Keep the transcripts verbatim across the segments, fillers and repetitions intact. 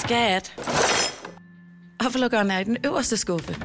Skat. Hvorfor lukker den i den øverste skuffe?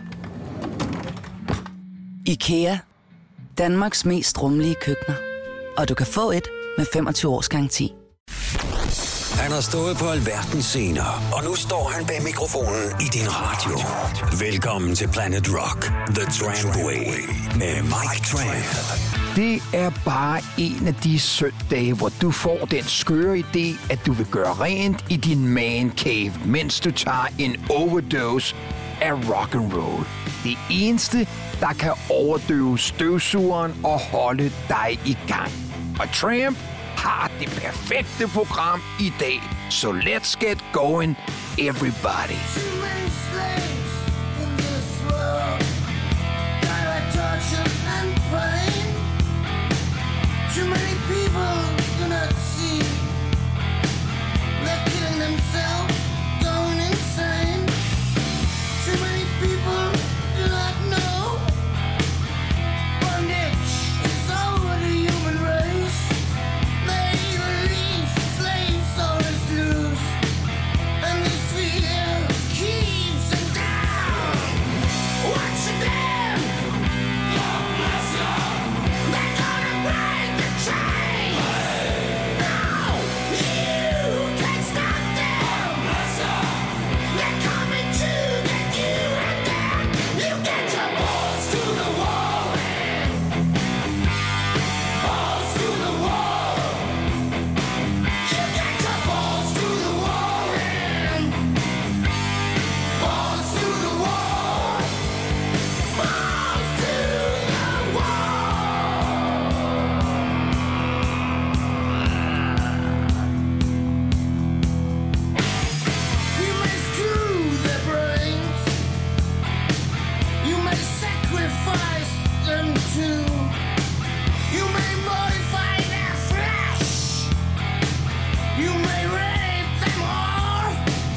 IKEA. Danmarks mest rummelige køkkener. Og du kan få et med femogtyve års garanti. Han har stået på alverdens scener, og nu står han bag mikrofonen i din radio. Velkommen til Planet Rock, The Trampway, med Mike Tramp. Det er bare en af de søndage, hvor du får den skøre idé, at du vil gøre rent i din man cave, mens du tager en overdose af rock and roll. Det eneste, der kan overdøve støvsugeren og holde dig i gang. Og Tramp har det perfekte program i dag. Så let's get going, everybody. Too many people do not see. They're killing themselves, going insane. Too many people do not know. Bondage is over the human race. They release slaves, souls loose. And this fear keeps them down. Watch it down. God bless you. They're gonna break the chains. No, you can't stop them. They're coming to get you, and then you get your balls to the wall. Balls to the wall. You get your balls to the wall. Balls to the wall. Balls to the You may screw their brains. You may sacrifice them too. You may modify their flesh. You may rape them all.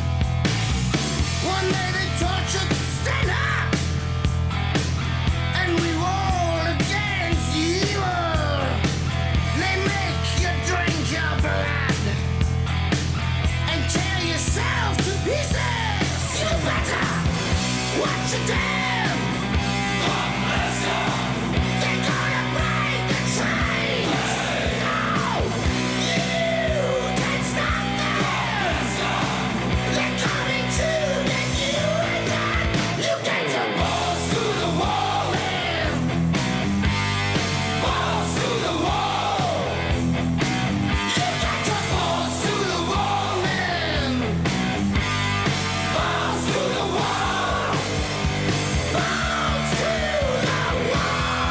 One day they torture to stand up and revolt against evil. They make you drink your blood and tear yourself to pieces. You better watch your damn. God bless you. They're gonna break the chains. No, you can't stop them. They're coming to get you, and then you get your balls to the wall. Balls to the wall. You got your balls to the wall, man. Balls to the wall. Balls to the wall.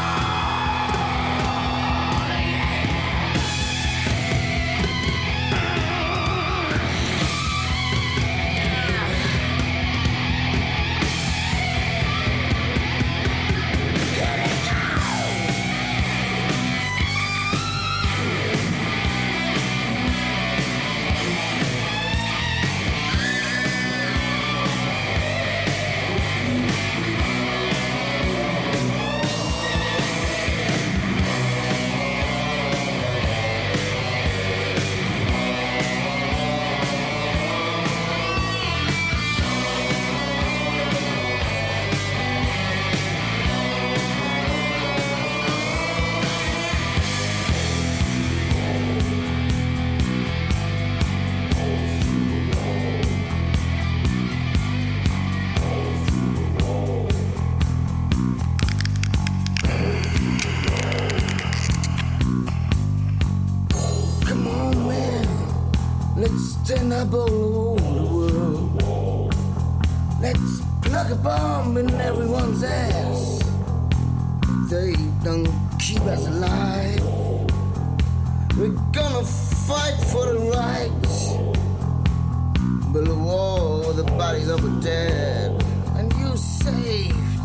Come on, man. Let's stand up all over the world. Let's plug a bomb in everyone's ass. They don't keep us alive. We're gonna fight for the rights. Build a wall with the bodies of the dead. And you saved.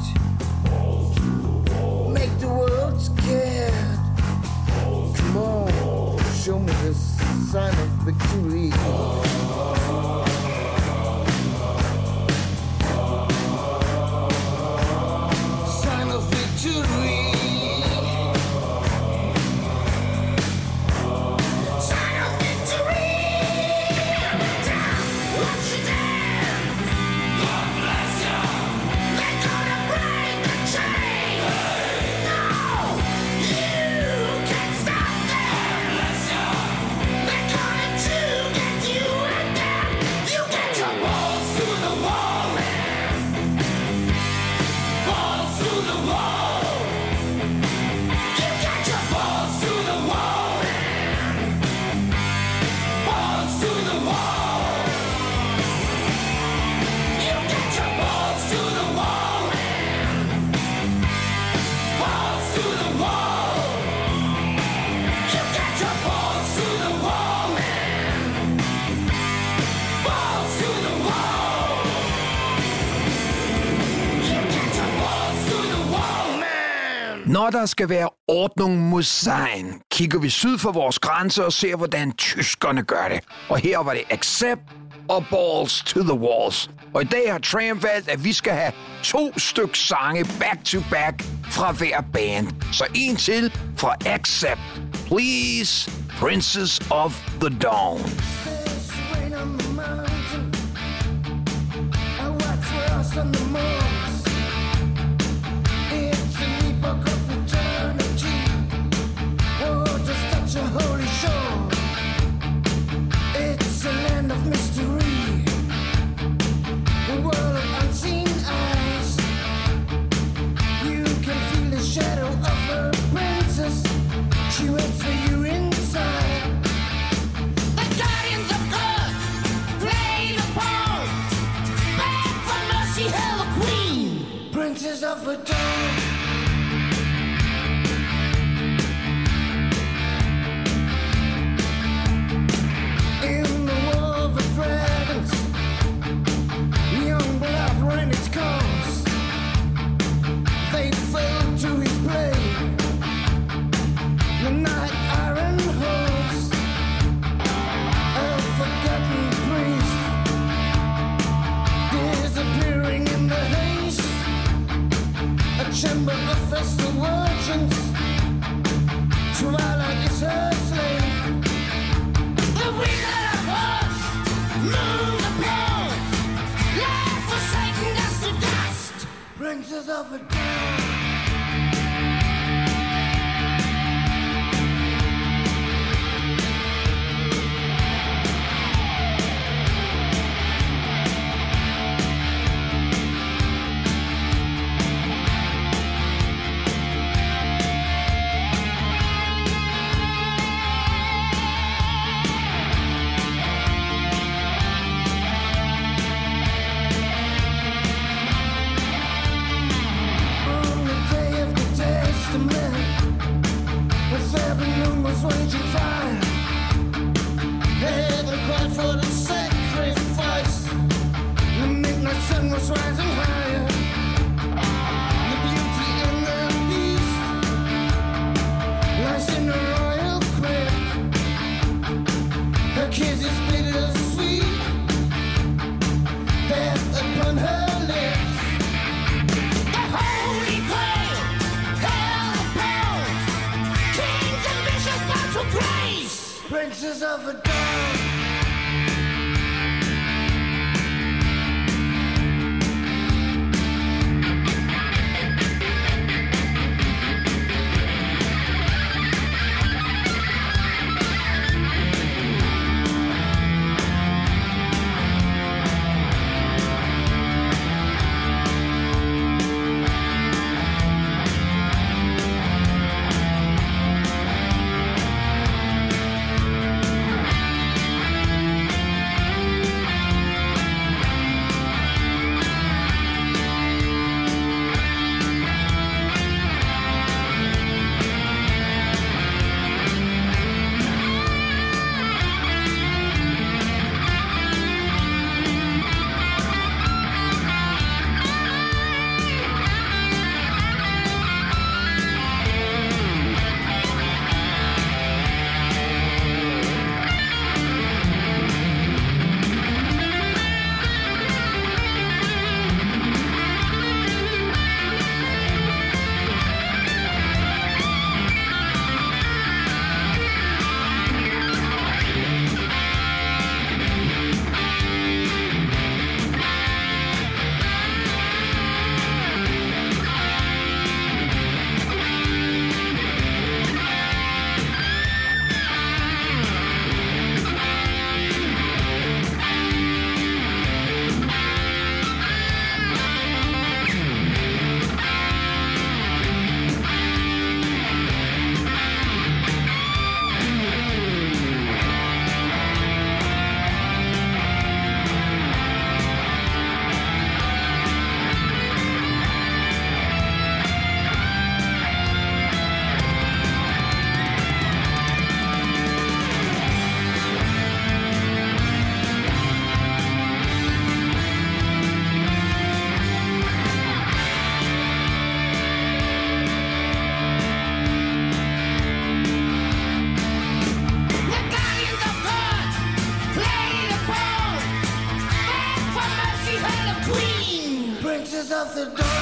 Make the world scared. Come on, show me the sign of victory. Sign of victory. Sign of victory. Down, watch it down. Når der skal være ordnung mod sein, kigger vi syd for vores grænse og ser, hvordan tyskerne gør det. Og her var det accept og balls to the walls. Og i dag har Tramp valgt, at vi skal have to stykker sange back to back fra hver band. Så en til fra Accept. Please, Princess of the Dawn. Holy shore, it's a land of mystery, a world of unseen eyes. You can feel the shadow of her princess, she waits for you inside. The guardians of God play the part, beg for mercy, hail the queen, princess of the dawn. Chamber of festal virgins, twilight is her slave. The wizard of Oz, moon applause, life forsaken dust to dust, princess of a dawn. Princess of a dawn. inches off the door.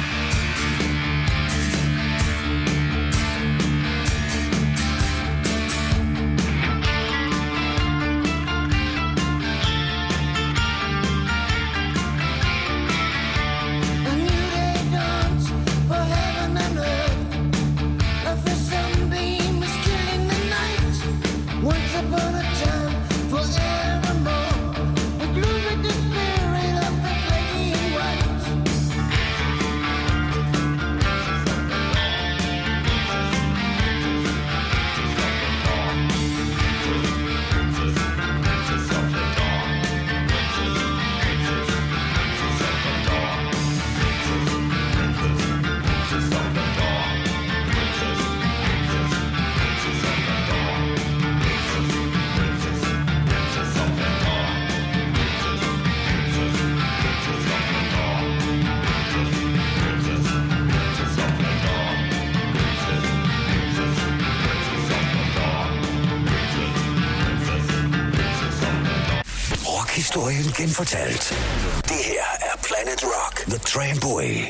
Historien genfortalt. Det her er Planet Rock, The Tramway.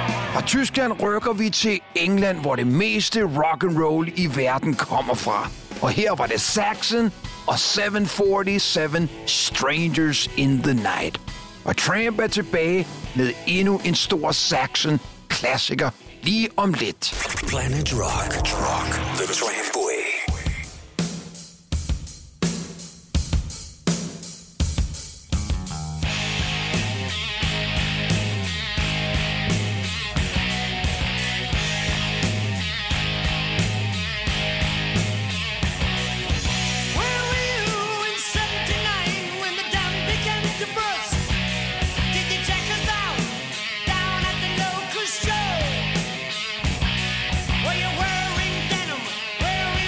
Tyskland rykker vi til England, hvor det meste rock and roll i verden kommer fra. Og her var det Saxon og syv fyrre-syv Strangers in the Night. Og Tramp er tilbage med endnu en stor Saxon-klassiker lige om lidt. Planet Rock. Rock. The Trampway. Wearing denim, wearing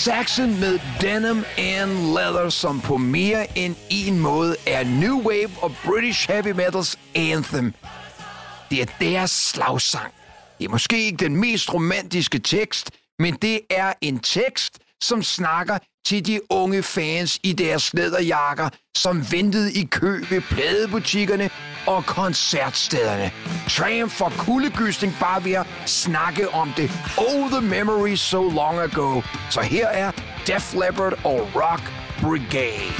Saxon med Denim and Leather, som på mere end en måde er New Wave og British Heavy Metals anthem. Det er deres slagsang. Det er måske ikke den mest romantiske tekst, men det er en tekst, som snakker til de unge fans i deres læderjakker, som ventede i kø ved pladebutikkerne og koncertstederne. Triumph for kuldegysning bare ved at snakke om det. Oh, the memories so long ago. Så her er Def Leppard og Rock Brigade.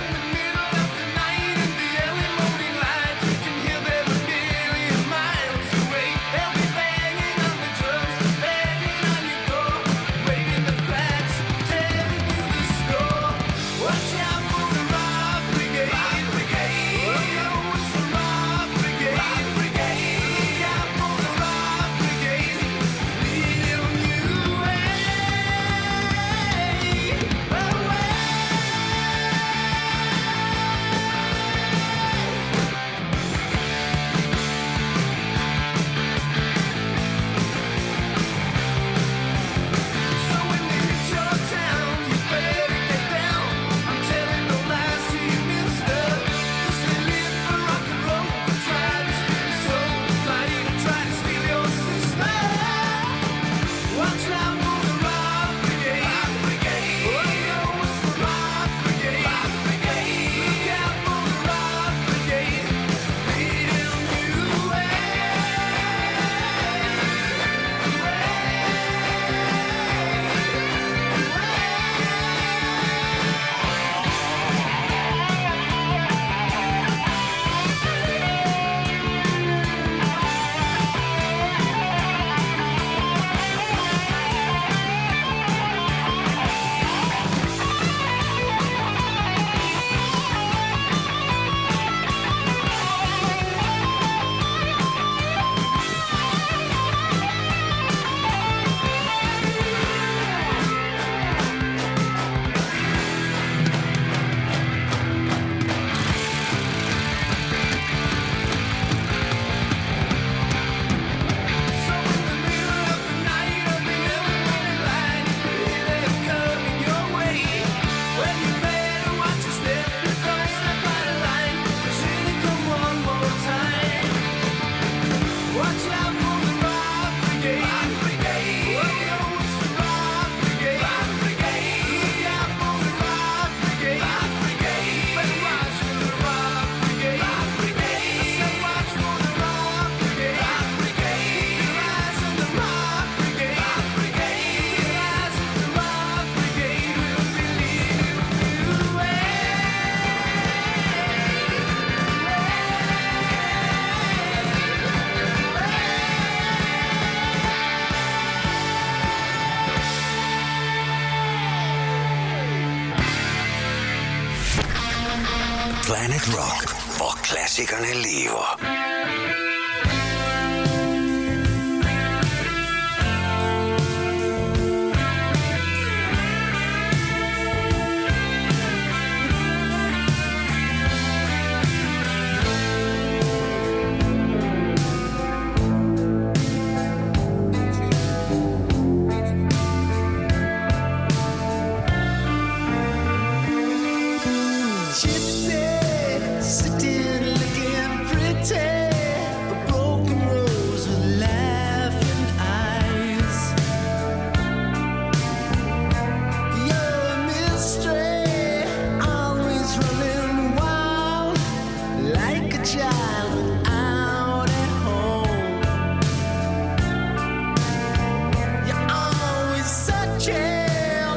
Planet Rock, hvor klassikerne lever.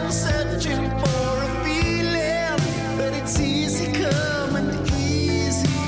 Easy come and easy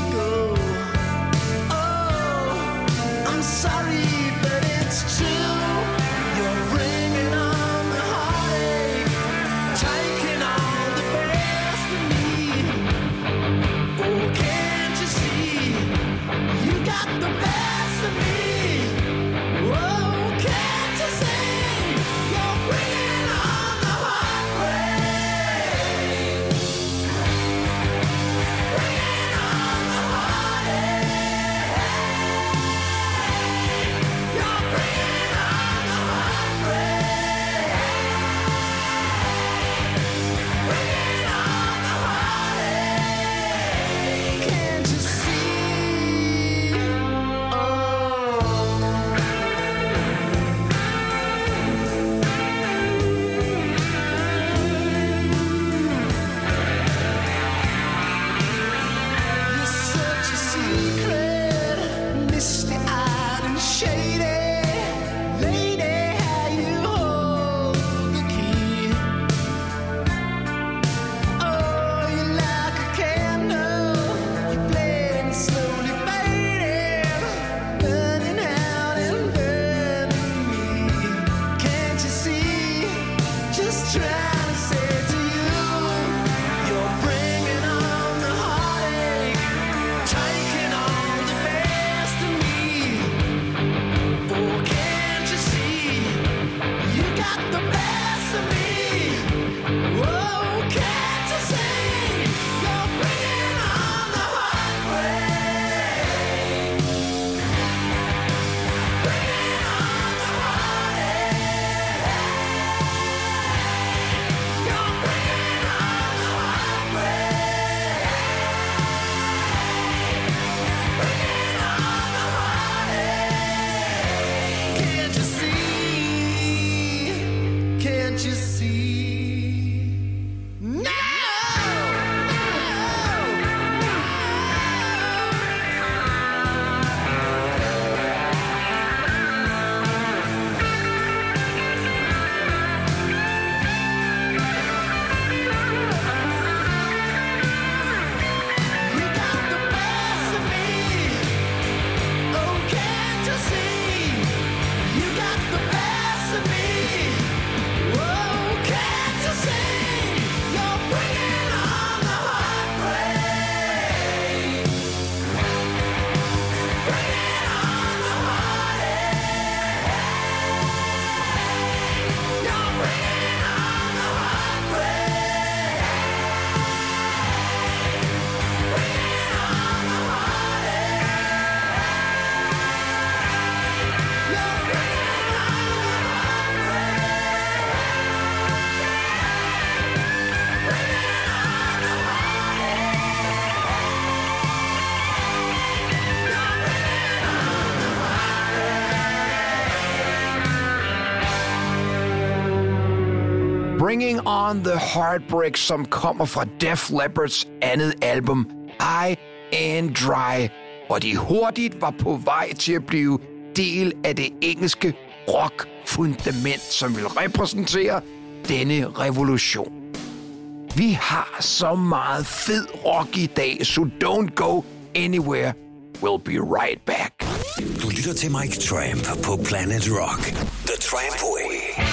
Bringing on the Heartbreak, som kommer fra Def Leppards andet album, High and Dry, hvor de hurtigt var på vej til at blive del af det engelske rock-fundament, som vil repræsentere denne revolution. Vi har så meget fed rock i dag, så don't go anywhere. We'll be right back. Du lytter til Mike Tramp på Planet Rock. The Tramp Way.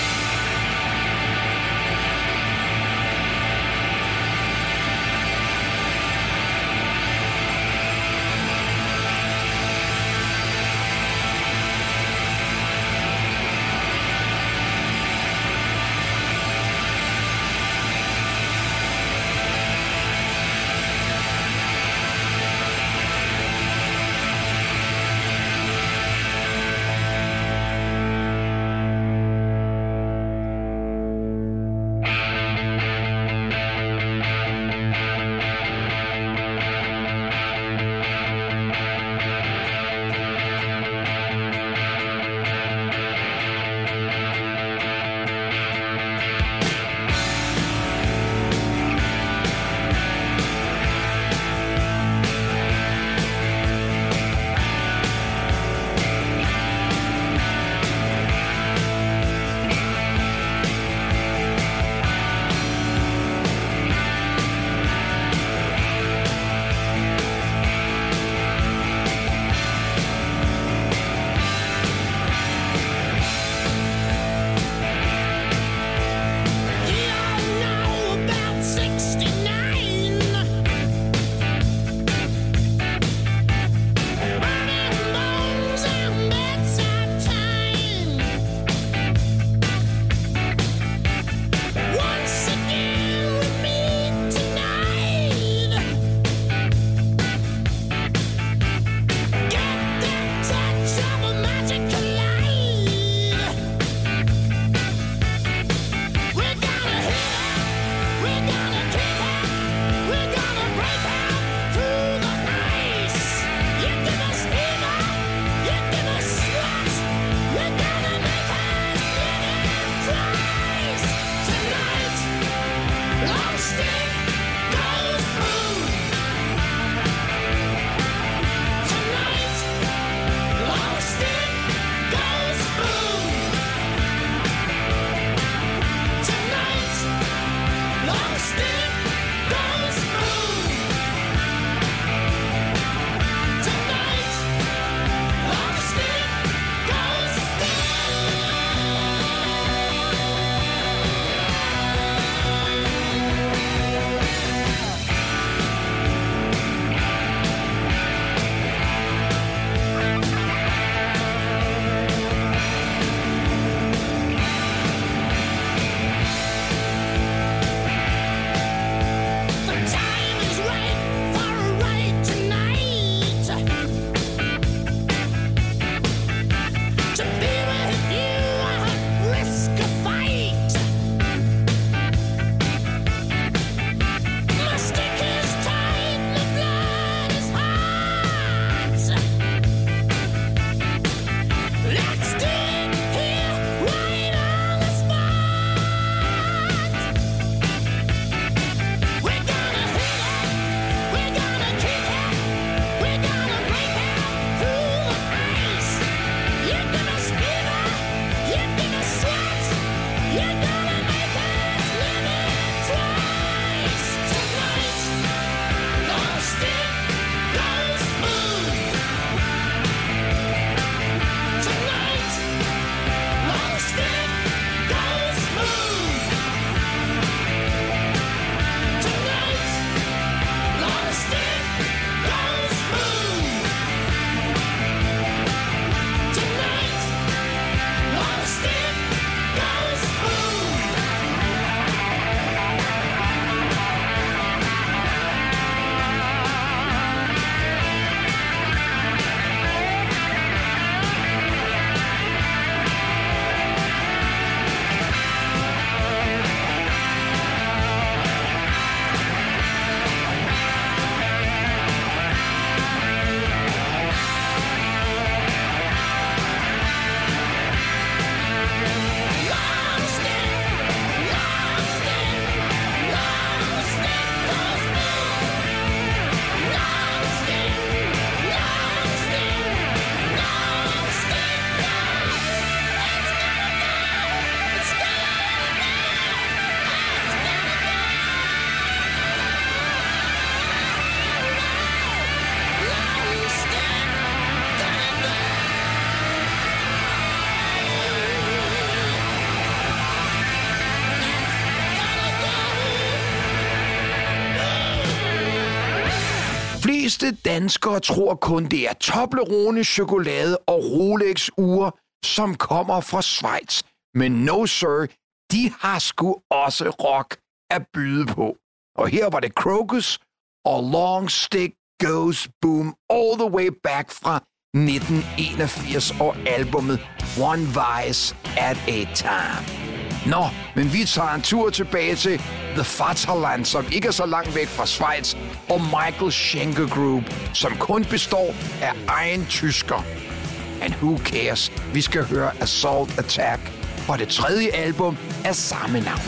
fleste danskere tror kun, det er Toblerone, chokolade og Rolex-ure, som kommer fra Schweiz. Men no sir, de har sgu også rock at byde på. Og her var det Krokus og Long Stick Goes Boom all the way back fra nitten enogfirs og albumet One Vice at a Time. Nå, men vi tager en tur tilbage til The Vaterland, som ikke er så langt væk fra Schweiz, og Michael Schenker Group, som kun består af egen tysker. And who cares? Vi skal høre Assault Attack fra det tredje album af samme navn.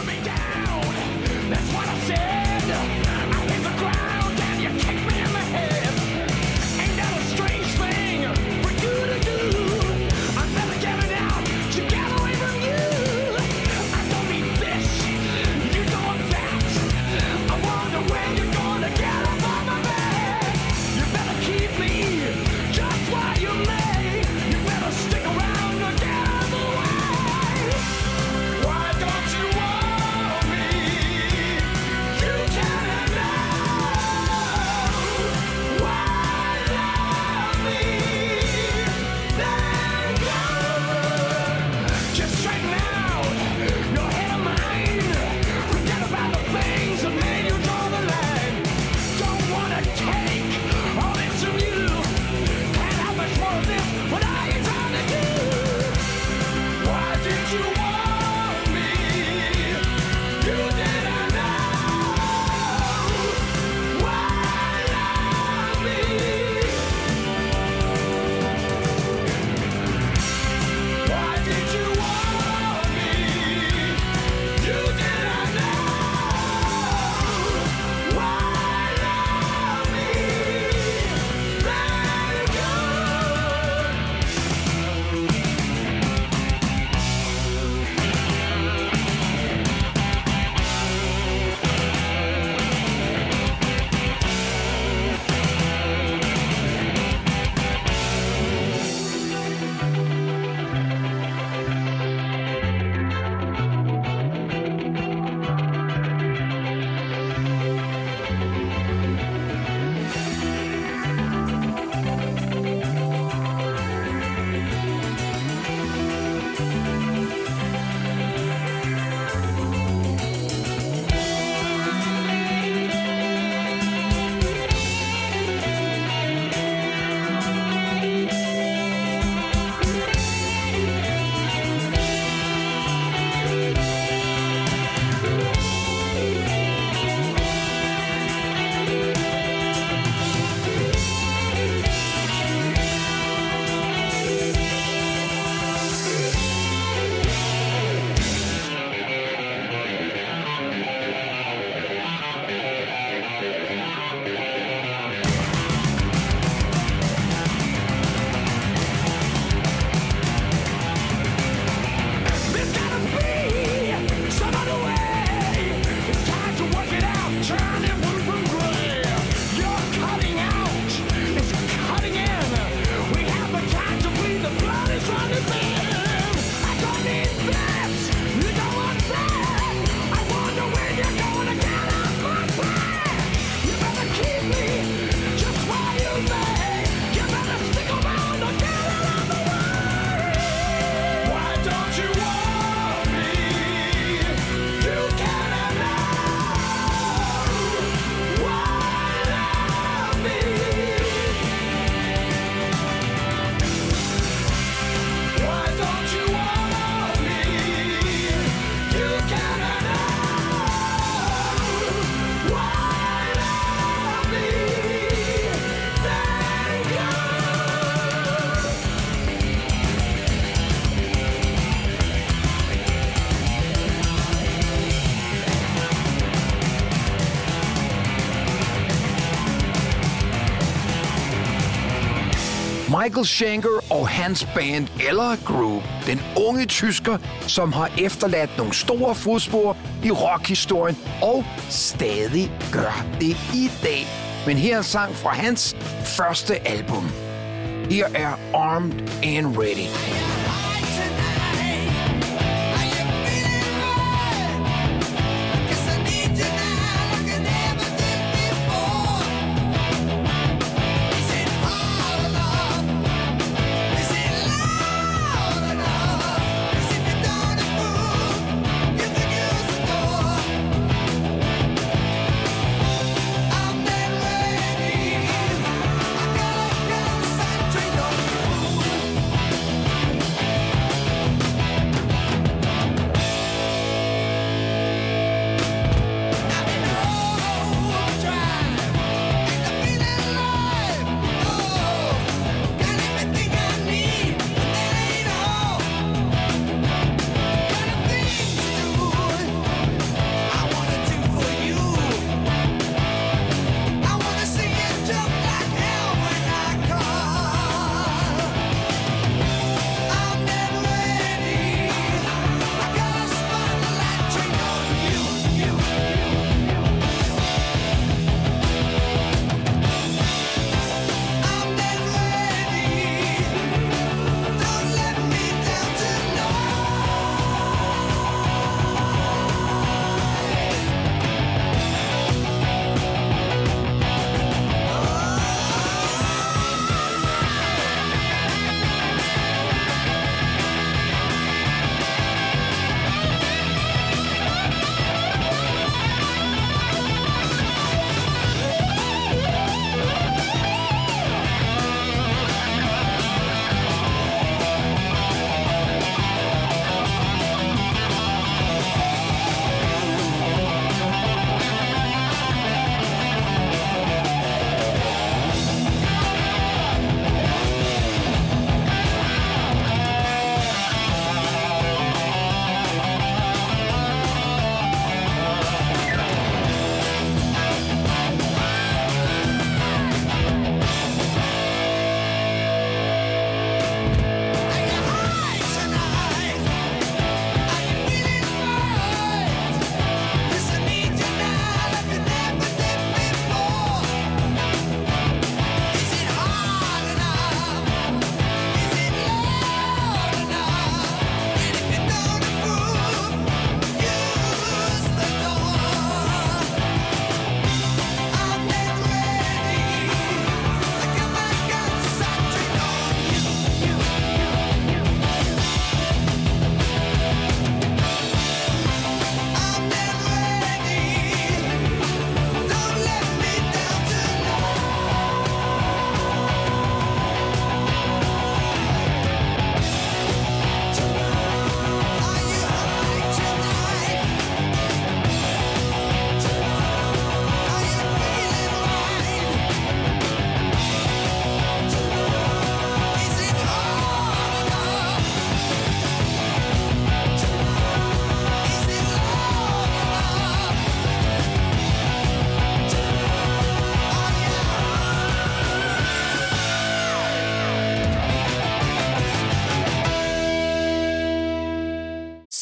Michael Schenker og hans band Eller Group. Den unge tysker, som har efterladt nogle store fodspor i rockhistorien og stadig gør det i dag. Men her er en sang fra hans første album. Her er Armed and Ready.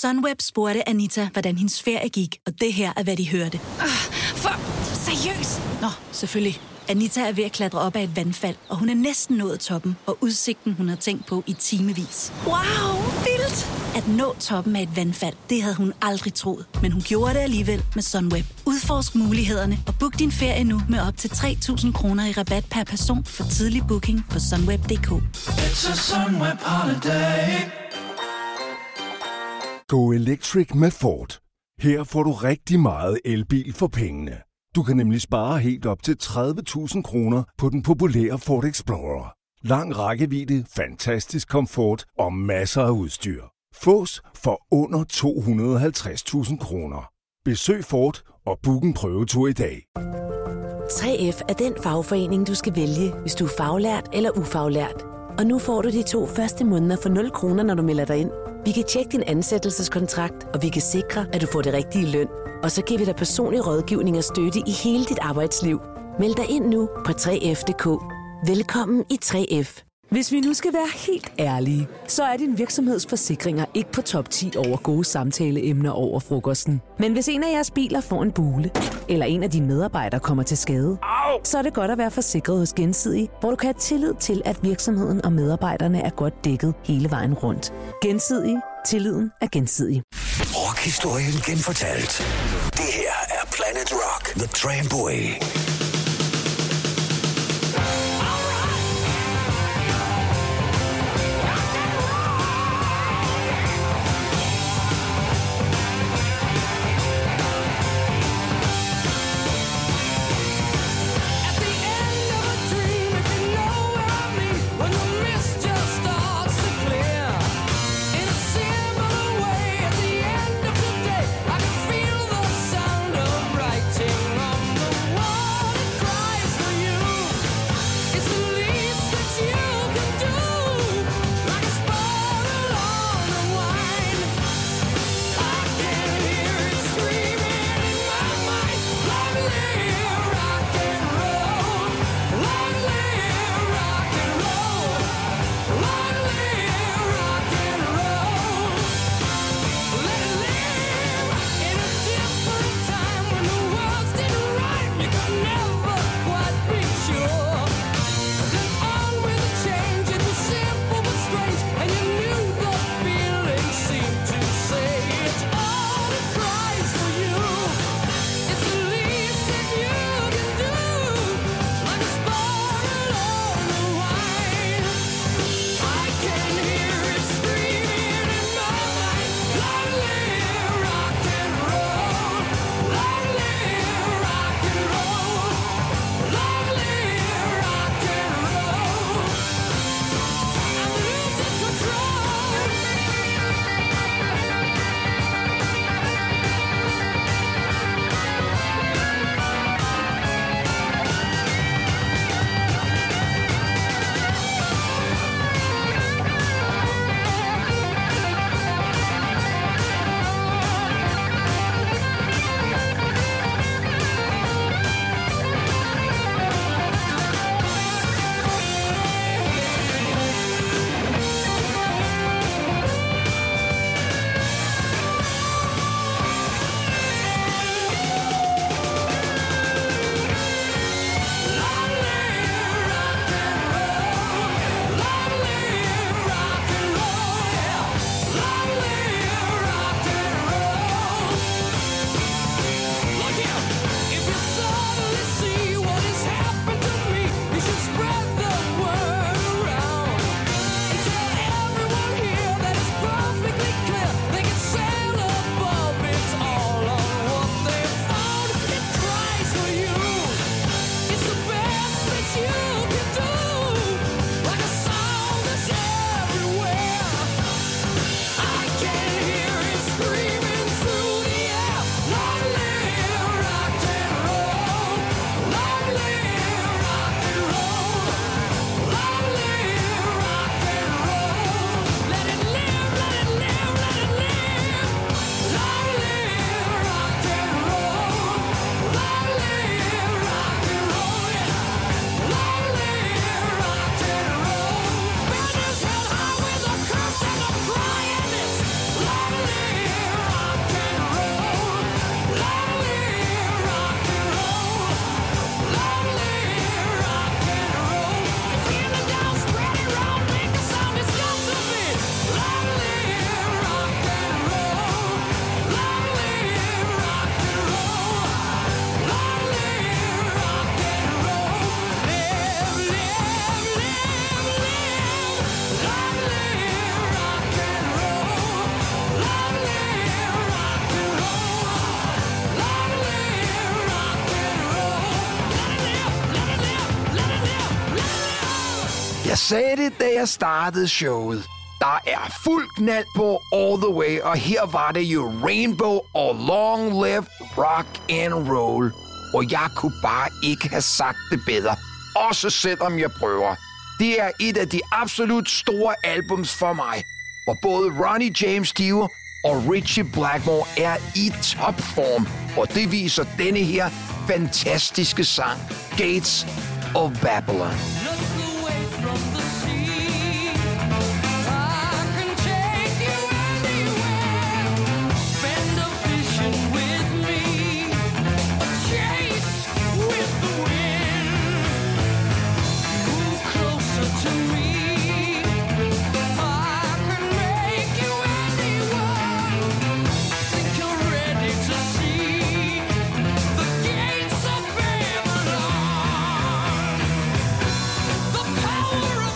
Sunweb spurgte Anita, hvordan hendes ferie gik, og det her er, hvad de hørte. Ah, for seriøst? Nå, selvfølgelig. Anita er ved at klatre op ad et vandfald, og hun er næsten nået toppen, og udsigten, hun har tænkt på i timevis. Wow, vildt! At nå toppen af et vandfald, det havde hun aldrig troet, men hun gjorde det alligevel med Sunweb. Udforsk mulighederne og book din ferie nu med op til tre tusind kroner i rabat per person for tidlig booking på sunweb punktum d k. It's a Sunweb holiday. Go electric med Ford. Her får du rigtig meget elbil for pengene. Du kan nemlig spare helt op til tredive tusind kroner på den populære Ford Explorer. Lang rækkevidde, fantastisk komfort og masser af udstyr. Fås for under to hundrede og halvtreds tusind kroner. Besøg Ford og book en prøvetur i dag. tre F er den fagforening, du skal vælge, hvis du er faglært eller ufaglært. Og nu får du de to første måneder for nul kroner, når du melder dig ind. Vi kan tjekke din ansættelseskontrakt, og vi kan sikre, at du får det rigtige løn. Og så giver vi dig personlig rådgivning og støtte i hele dit arbejdsliv. Meld dig ind nu på tre F punktum d k. Velkommen i tre F. Hvis vi nu skal være helt ærlige, så er din virksomhedsforsikringer ikke på top ti over gode samtaleemner over frokosten. Men hvis en af jeres biler får en bule, eller en af dine medarbejdere kommer til skade, Au! så er det godt at være forsikret hos Gensidige, hvor du kan have tillid til, at virksomheden og medarbejderne er godt dækket hele vejen rundt. Gensidige. Tilliden er gensidig. Rockhistorien genfortalt. Det her er Planet Rock, The Tramway. Jeg sagde det, da jeg startede showet. Der er fuld knald på all the way, og her var det jo Rainbow og Long Live Rock and Roll. Og jeg kunne bare ikke have sagt det bedre, også selvom jeg prøver. Det er et af de absolut store albums for mig, hvor både Ronnie James Dio og Ritchie Blackmore er i topform, og det viser denne her fantastiske sang, Gates of Babylon. Power of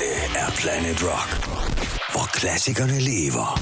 er Planet Rock, hvor klassikerne lever.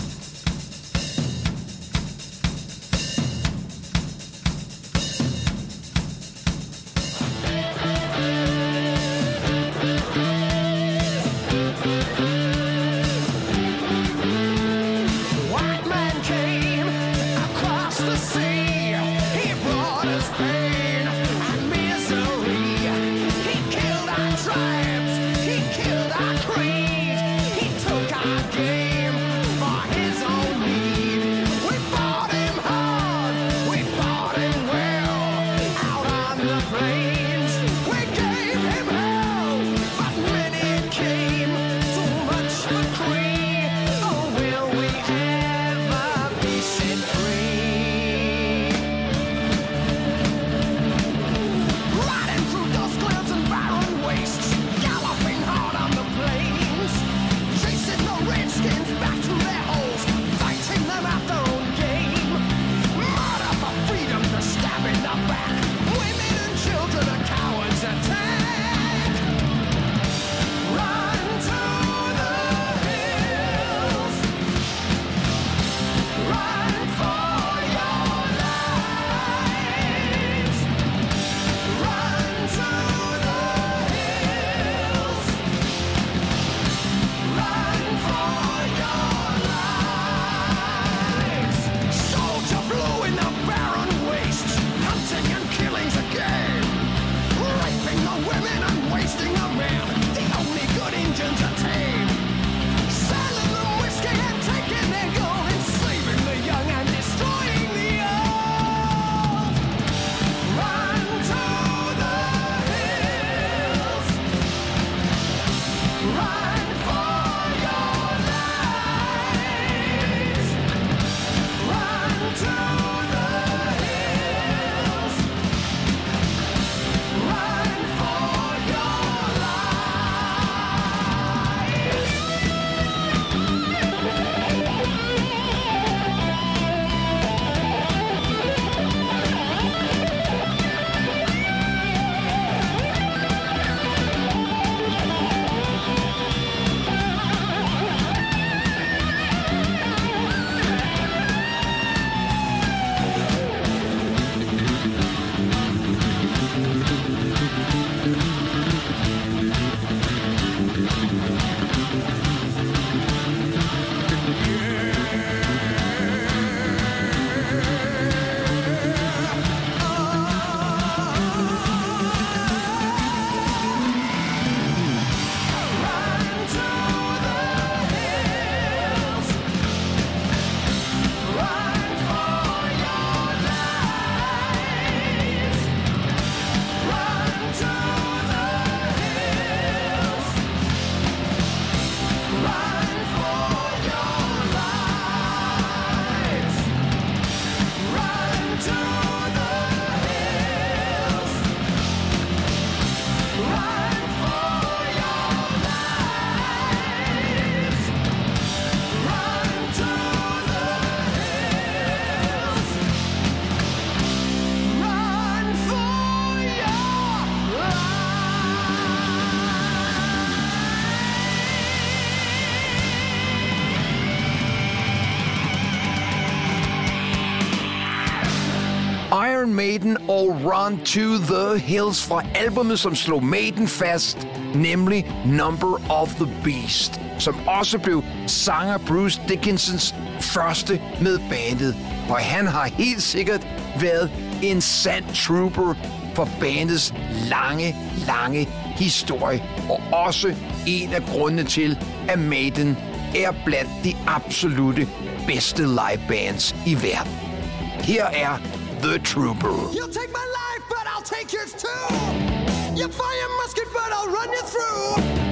Iron Maiden og Run to the Hills fra albumet, som slog Maiden fast, nemlig Number of the Beast, som også blev sanger Bruce Dickinsons første med bandet. Og han har helt sikkert været en sand trooper for bandets lange, lange historie, og også en af grundene til, at Maiden er blandt de absolute bedste livebands i verden. Her er The Trooper. You'll take my life, but I'll take yours too. You fire musket, but I'll run you through.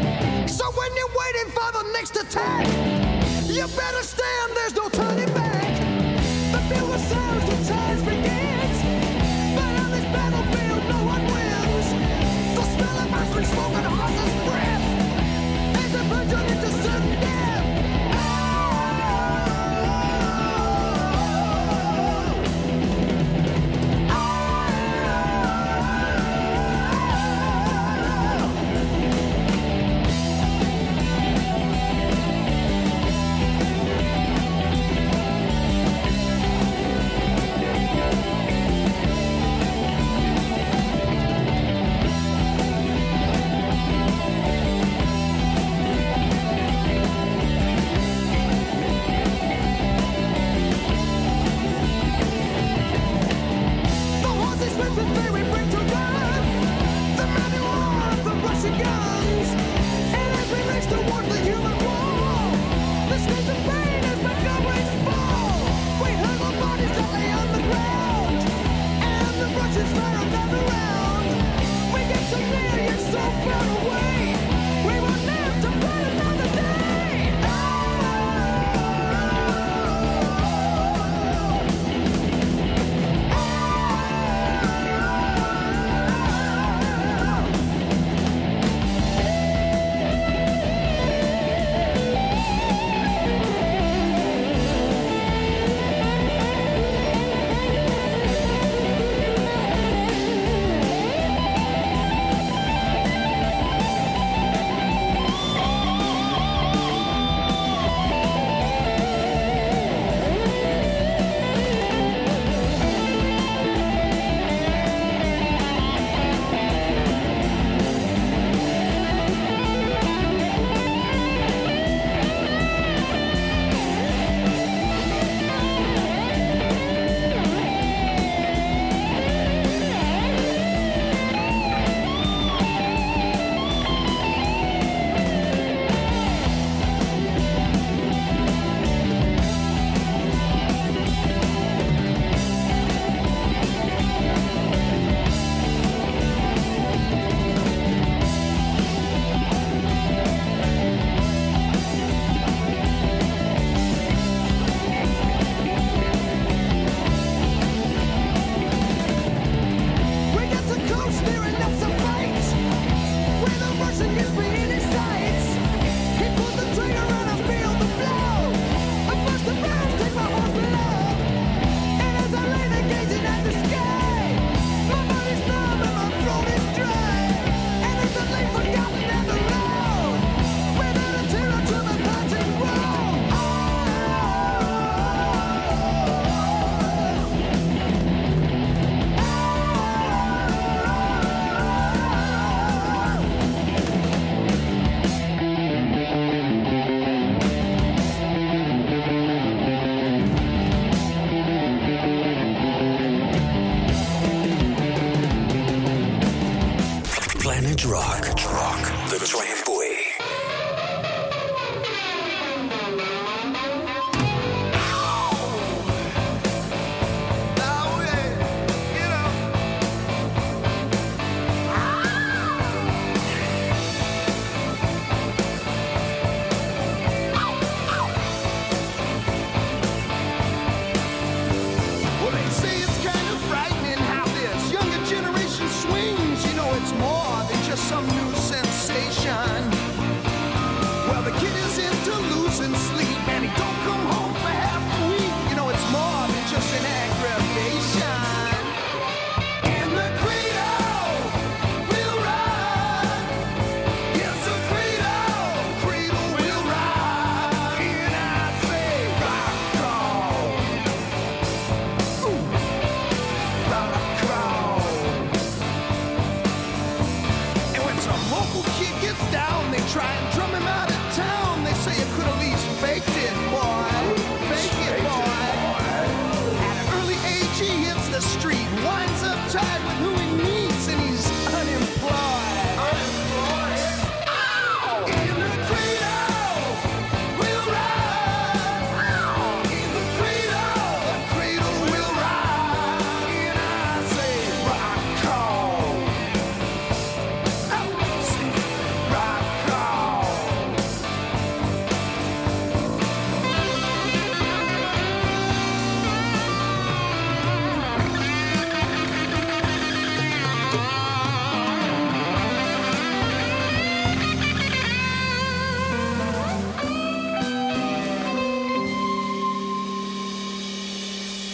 So when you're waiting for the next attack, you better stand, there's no turning back. The builder sounds, the charge begins. But on this battlefield, no one wins. The smell of ice and smoke and a horse's breath as a virgin into sudden death.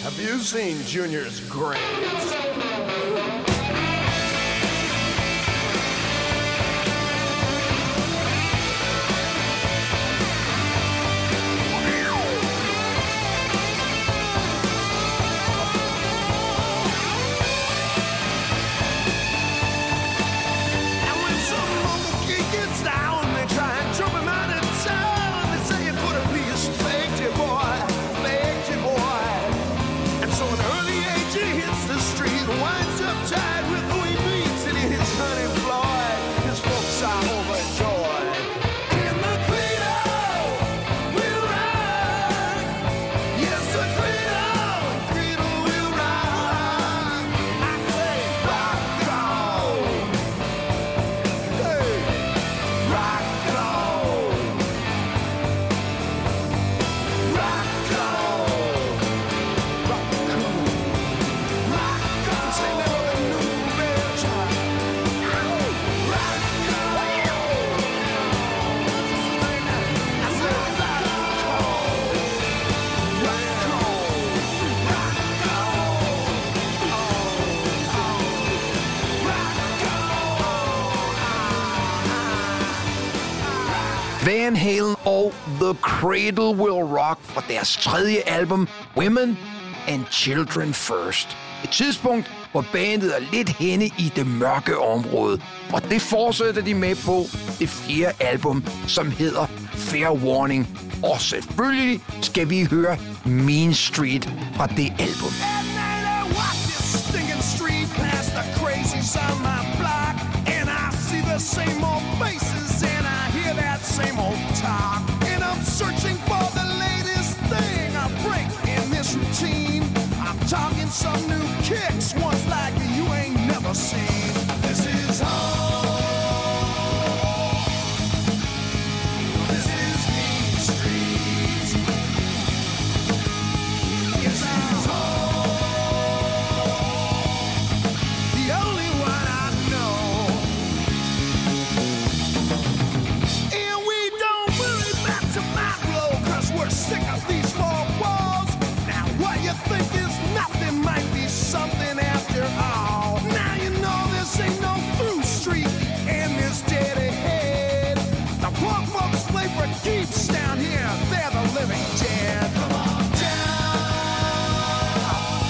Have you seen Junior's grades? Van Halen og The Cradle Will Rock fra deres tredje album, Women and Children First. Et tidspunkt, hvor bandet er lidt henne i det mørke område. Og det fortsætter de med på det fjerde album, som hedder Fair Warning. Og selvfølgelig skal vi høre Mean Street fra det album. Same old faces and I hear that same old talk, and I'm searching for the latest thing I break in this routine. I'm talking some new kicks, ones like you ain't never seen. This is home. This is Mean Street. Yes, it's home. The only one I know. We're sick of these four walls. Now what you think is nothing might be something after all. Now you know this ain't no through street and this dead ahead. The poor folks play for keeps down here. They're the living dead. Come on down,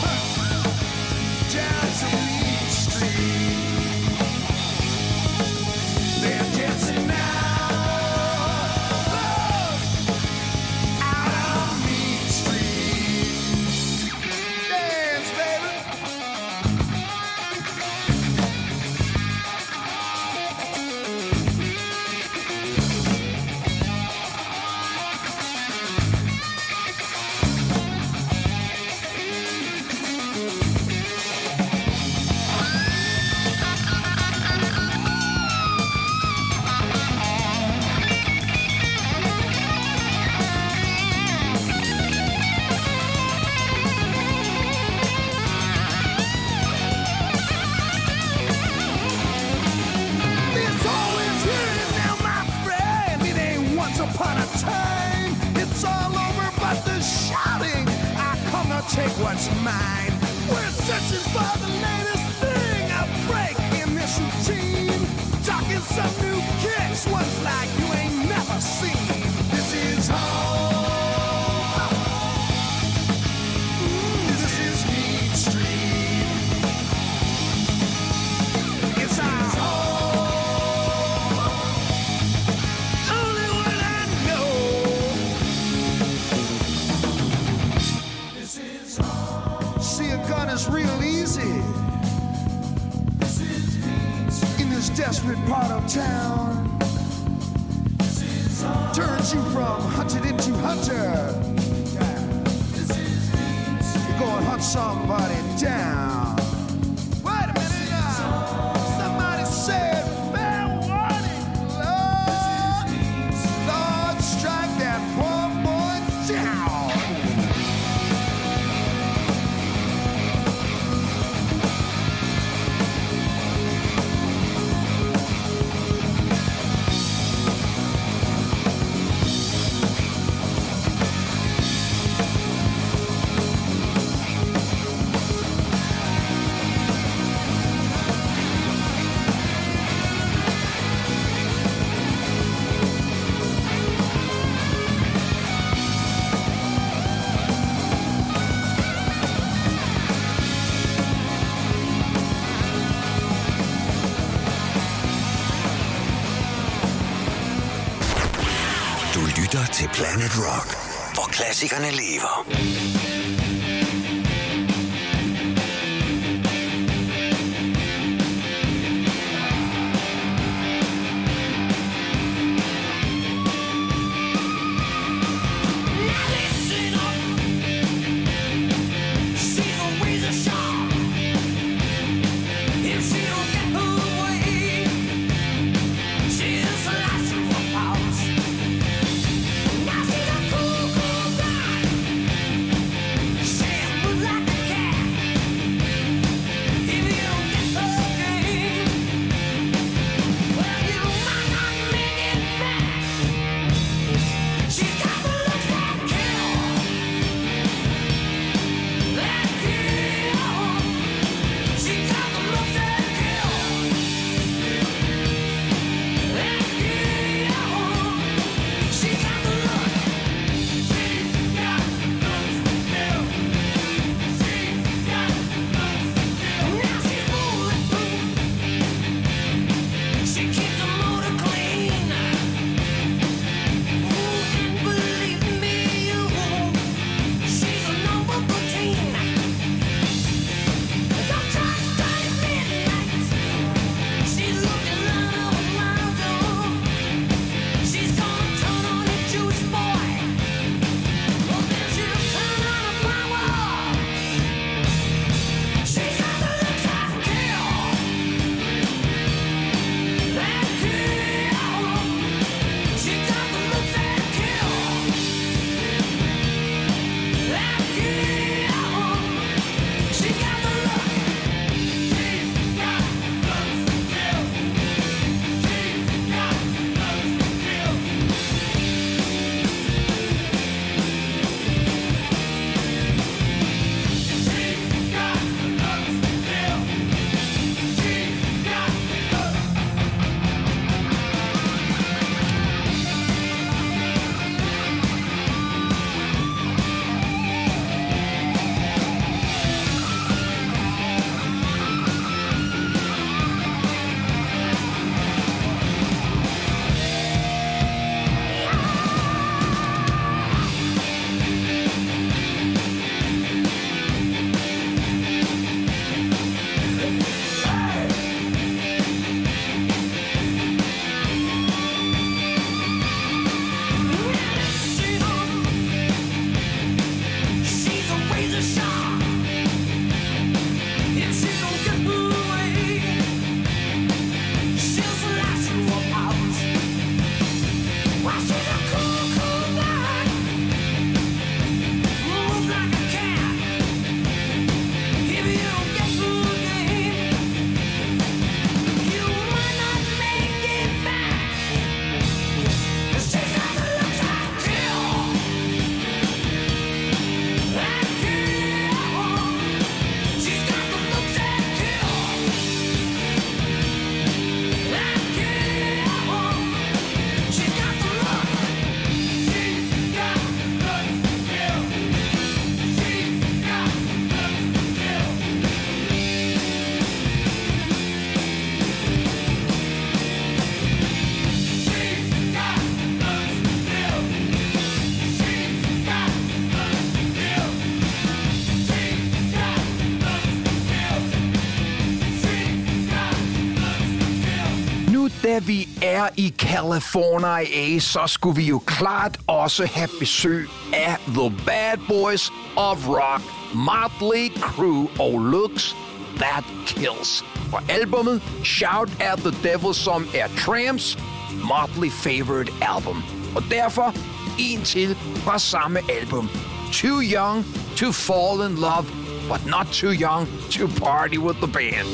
down to Mean Street. They're dancing now. Take what's mine. We're searching for the latest thing I break in this routine. Talking some new kicks, ones like you ain't never seen. This is home. This is Mean Street. It's our home. Only one I know. This is home. See, a gun is real easy. This is Mean Street. In this desperate part of town. This is home. Turns you from hunted into hunter. Yeah. This is Mean Street. You go and hunt somebody down. Wait a minute now. Somebody said fair warning, Lord. Lord, strike that poor boy down. Du lytter til Planet Rock, hvor klassikerne lever. Da vi er i California, så skulle vi jo klart også have besøg af The Bad Boys of Rock, Motley Crue og Looks That Kills. Og albummet Shout at the Devil, som er Tramps Motley favorite album. Og derfor en til fra samme album. Too Young to Fall in Love, but not too young to party with the band.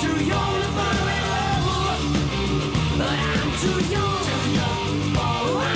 Too young, too young, oh,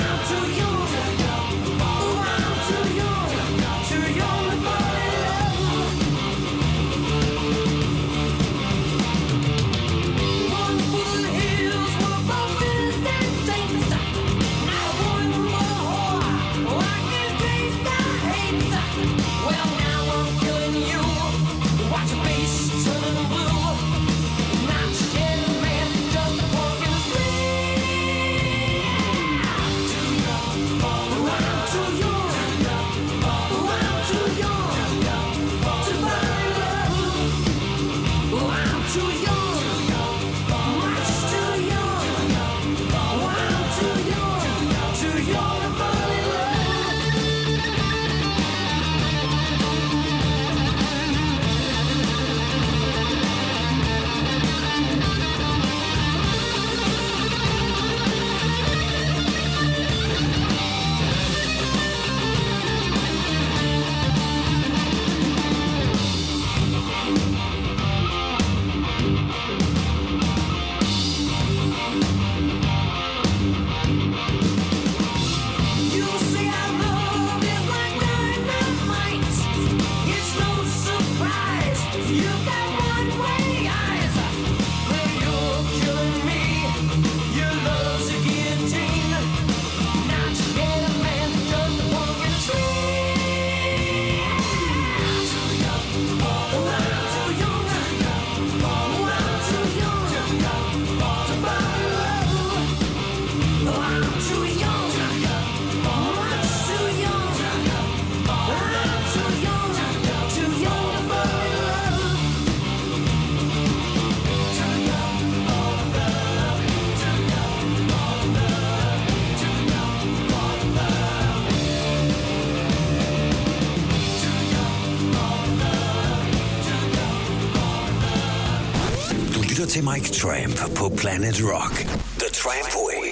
lytter til Mike Tramp på Planet Rock. The Tramp Way.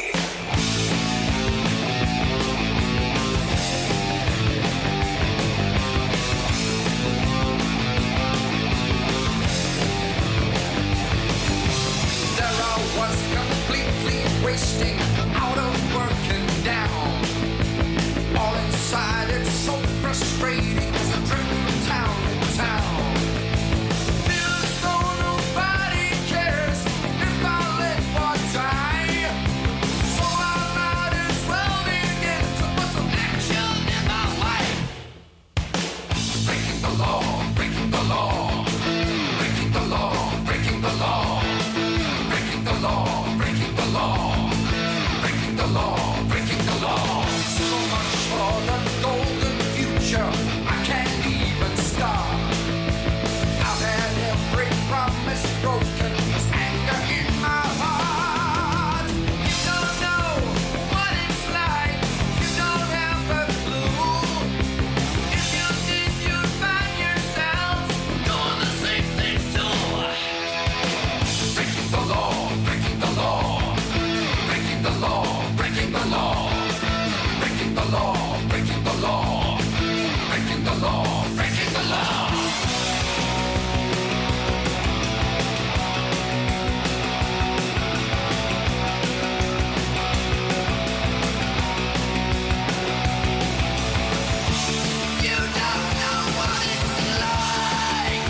Wasting out of working down. All inside it's so frustrating. There's a driven town in town. Feels though nobody cares if I let one die. So I might as well begin to put some action in my life. Breaking the law, breaking the law, breaking the law, breaking the law, breaking the law, breaking the law. The law, breaking the law. So much for the golden future, I can't even start. I've had every promise broken, there's anger in my heart. You don't know what it's like, you don't have a clue. If you did, you'd find yourself doing the same thing too. Breaking the law, breaking the law, breaking the law. Breaking the law, breaking the law, breaking the law, breaking the law, breaking the law. You don't know what it's like.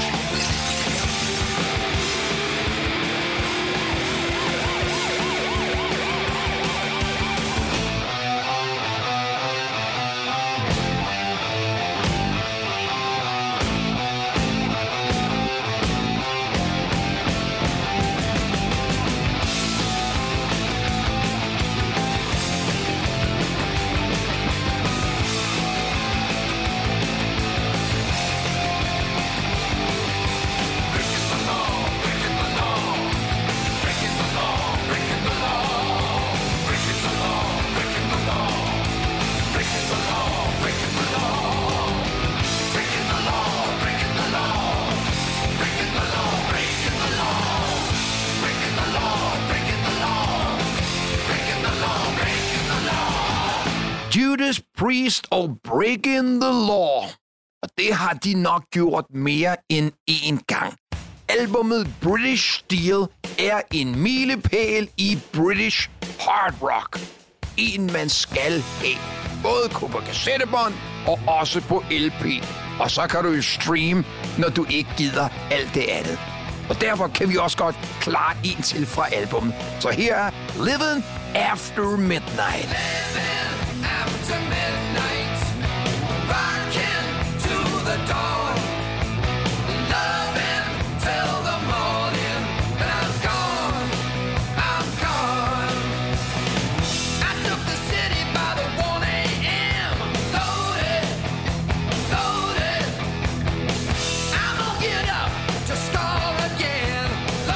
Judas Priest og Breaking the Law. Og det har de nok gjort mere end én gang. Albummet British Steel er en milepæl i British hard rock. En man skal have. Både på kassettebånd og også på L P. Og så kan du jo streame, når du ikke gider alt det andet. Og derfor kan vi også godt klare en til fra albummet. Så her er Living After Midnight. After midnight, rocking to the dawn, loving till the morning, and I'm gone, I'm gone. I took the city by the one a.m. Loaded, loaded. I'm gonna get up to score again.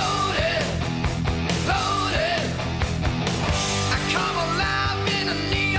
Loaded, loaded. I come alive in a neon.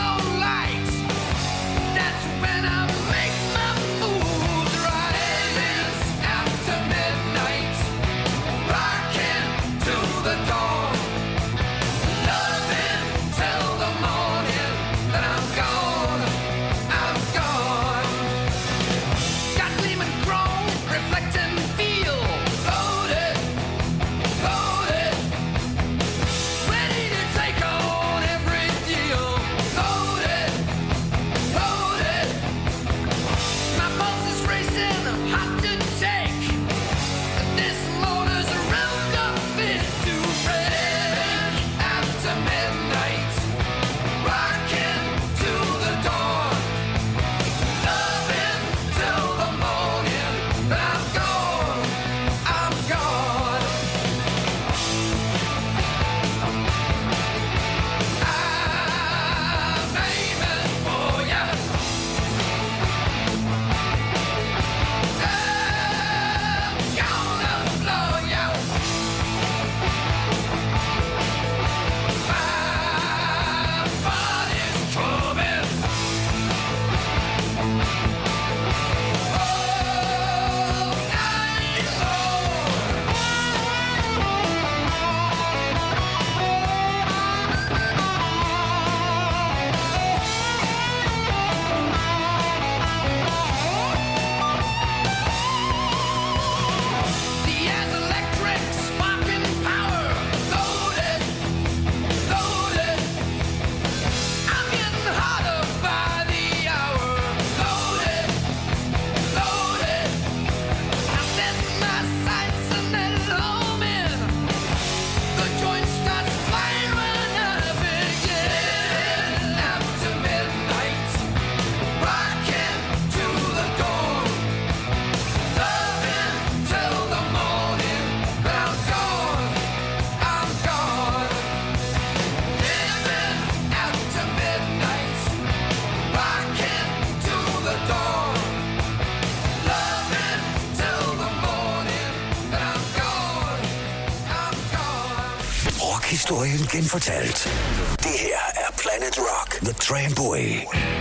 Rock-historien genfortalt. Det her er Planet Rock, The Trampway.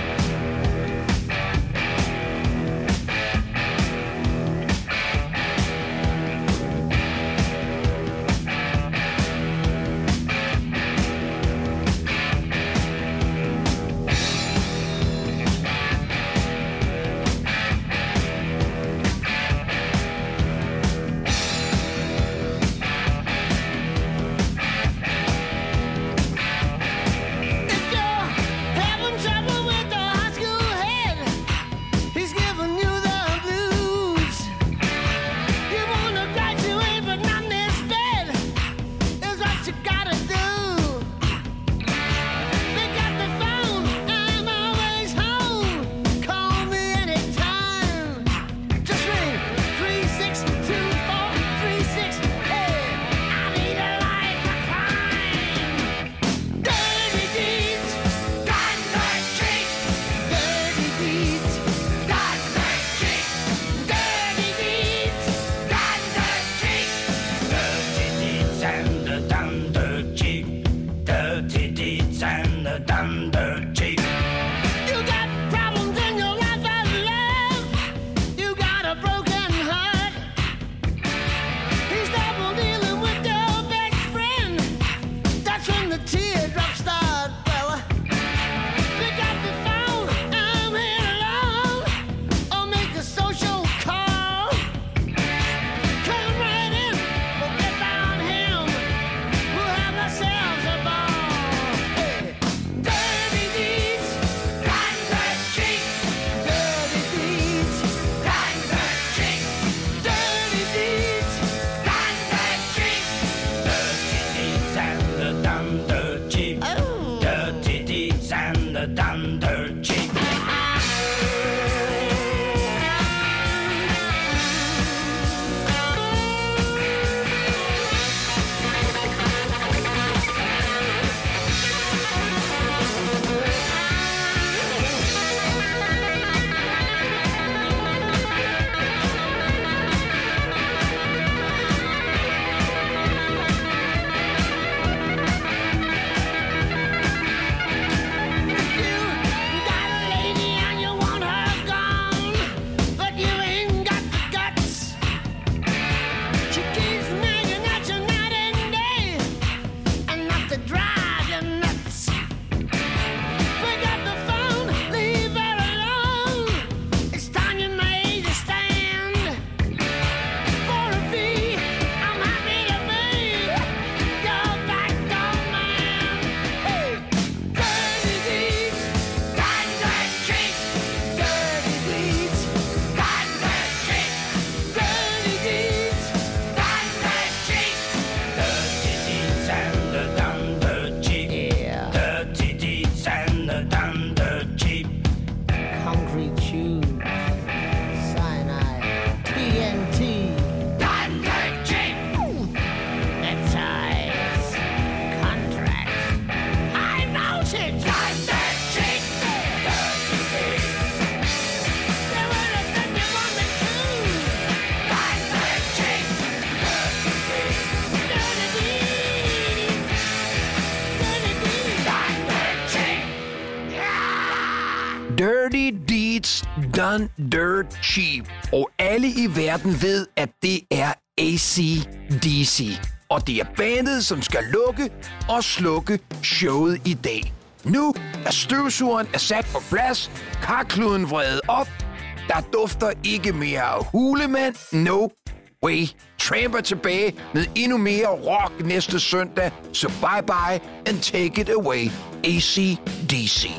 Dirty Deeds Done Dirt Cheap. Og alle i verden ved, at det er A C D C. Og det er bandet, som skal lukke og slukke showet i dag. Nu er støvsugeren er sat på plads, karkluden vredet op. Der dufter ikke mere af hulemand. No way. Tramp er tilbage med endnu mere rock næste søndag. Så bye bye and take it away. A C D C.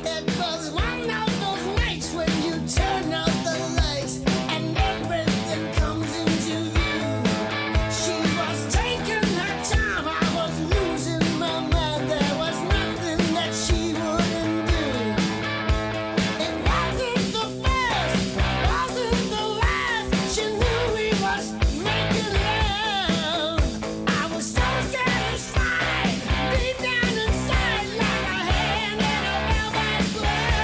Deep down inside, like a hand in a velvet glove.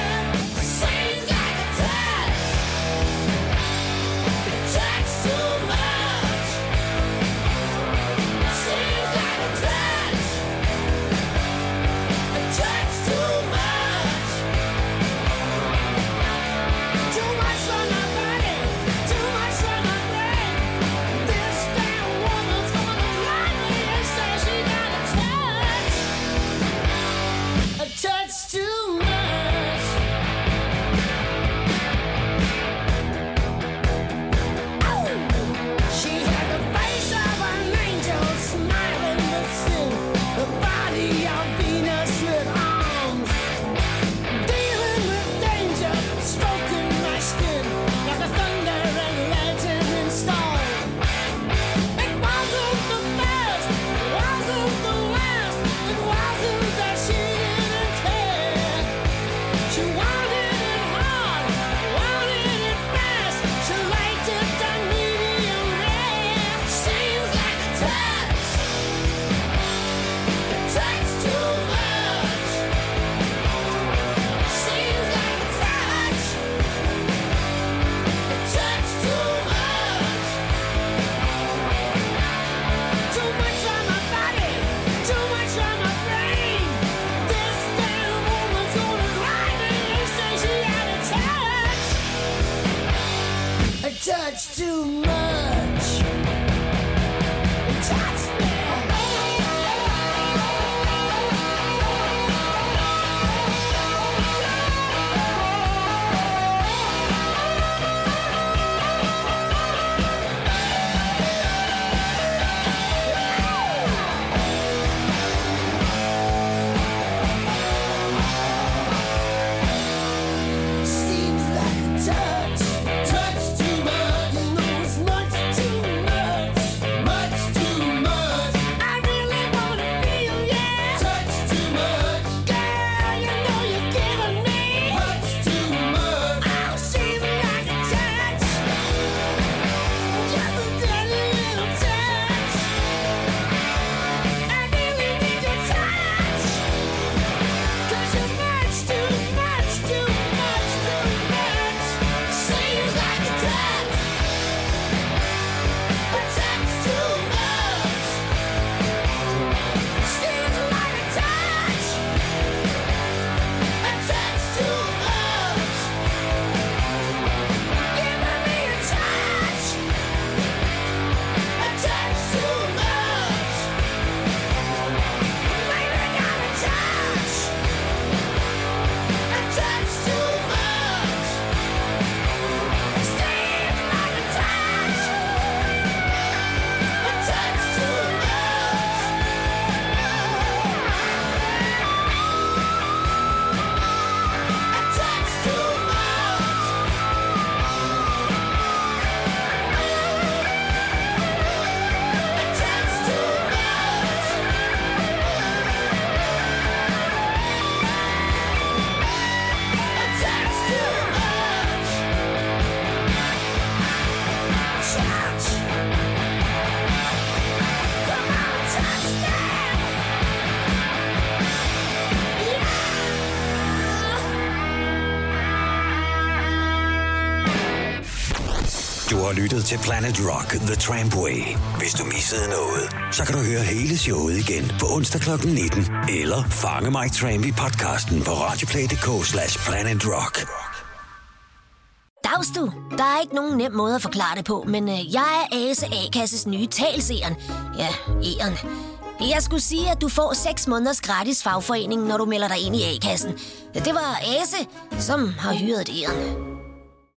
har lyttet til Planet Rock The Trampway. Hvis du missede noget, så kan du høre hele showet igen på onsdag klokken nitten. Eller fange Mike Tramp i podcasten på radioplay.dk slash Planet Rock. Dags du. Der er ikke nogen nem måde at forklare det på, men øh, jeg er Ase A-kasses nye talseren. Ja, E'eren. Jeg skulle sige, at du får seks måneders gratis fagforening, når du melder dig ind i A-kassen. Det var Ase, som har hyret E'eren.